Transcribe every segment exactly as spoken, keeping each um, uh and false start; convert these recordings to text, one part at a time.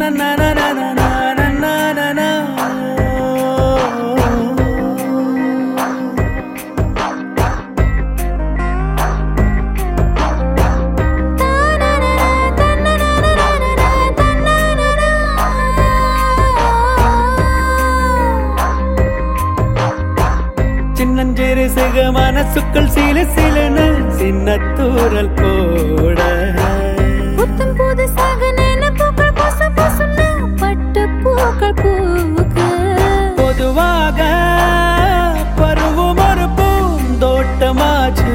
சின்னஞ்சிறு சிகமான சுக்கள் சீல சீலன சின்னத்தூரல் போட புத்தம் புது சாகனேன பூக்கள் பொச பொசன பட்டு பூக்கள் பூக்க பொதுவாக பருவம் ஒரு பூந்தோட்டமாச்சு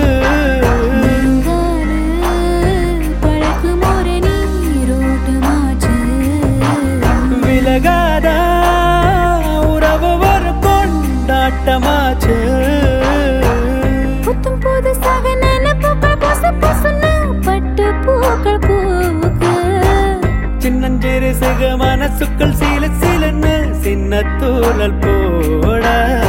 பழக்கும் ஒரு நீரோட்டமாச்சு விலகாத உறவு ஒரு கொண்டாட்டமாச்சு புத்தம் புது சாகனேன பூக்கள் பொச பொசன பட்டு பூக்கள் பூக்க சின்னஞ்சிறு சிகமான சுக்கள் சீல சீலன்னு சின்னத்தூரல் போட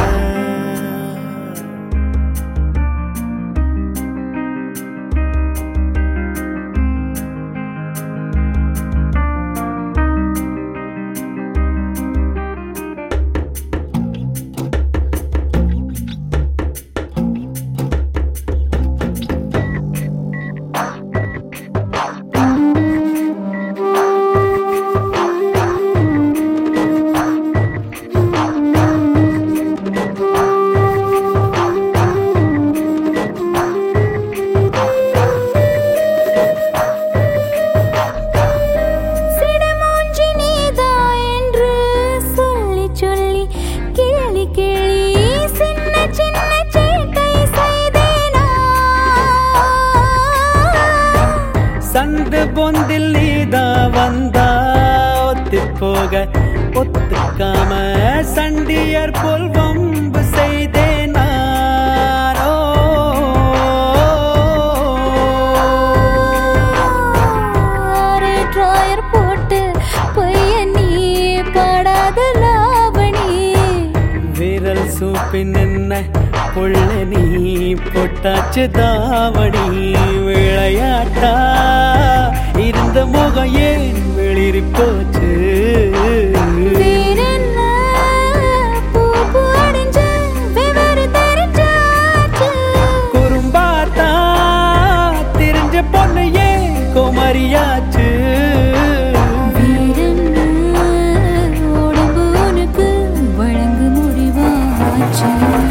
சந்து பொந்தில் நீதா வந்தா ஒத்து போக ஒத்துக்காம சண்டியர் போல் வம்பு செய்தே நானோ ட்ராயர் போட்டு பைய நீ பாடாத லாவணி விரல் சூப்பின் என்ன புள்ள நீ பொட்டாச்சு தாவணி விளையாட்டா இருந்த முகம் ஏன் வெளிரி போச்சு குறும்பாத்தா தெரிஞ்ச பொண்ணு ஏன் குமரியாச்சு உடம்பு உனக்கு வழங்கு முடிவாச்சு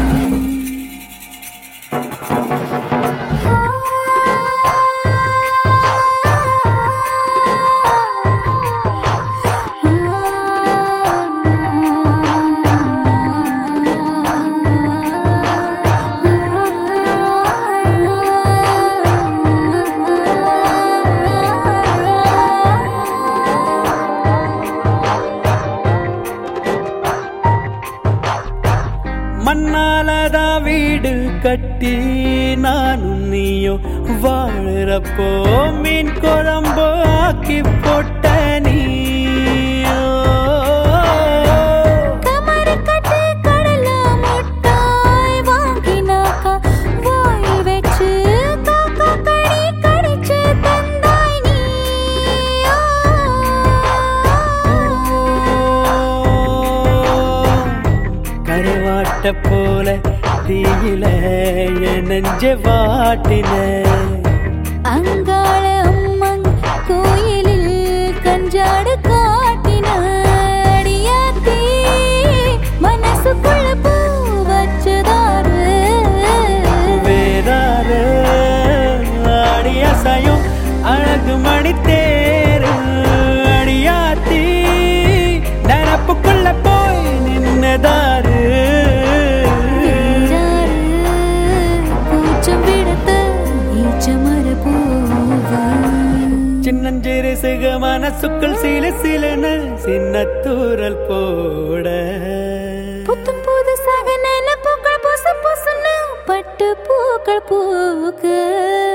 மண்ணாலதா வீடு கட்டி நானும் நீயோ வாழறப்போ மீன் குழம்பு ஆக்கி போட்ட நீயோ கருவாட்ட போல தீயில நெஞ்ச வாட்டின அங்காள அம்மன் கோயிலில் கஞ்சாடு காட்டின அடியாத்தி மனசுக்குள்ள பூ வச்சதாரு வேறாரு அடியாசையும் அழகு மணி தேரு அடியாத்தி நினப்புக்குள்ள போய் நின்னதாரு சின்னஞ்சிறு சிகமான சுக்கள் சீல சீலன சின்னத்தூரல் போட புத்தம் புது சாகனேன பூக்கள் பொச பொசன பட்டு பூக்கள் பூக்க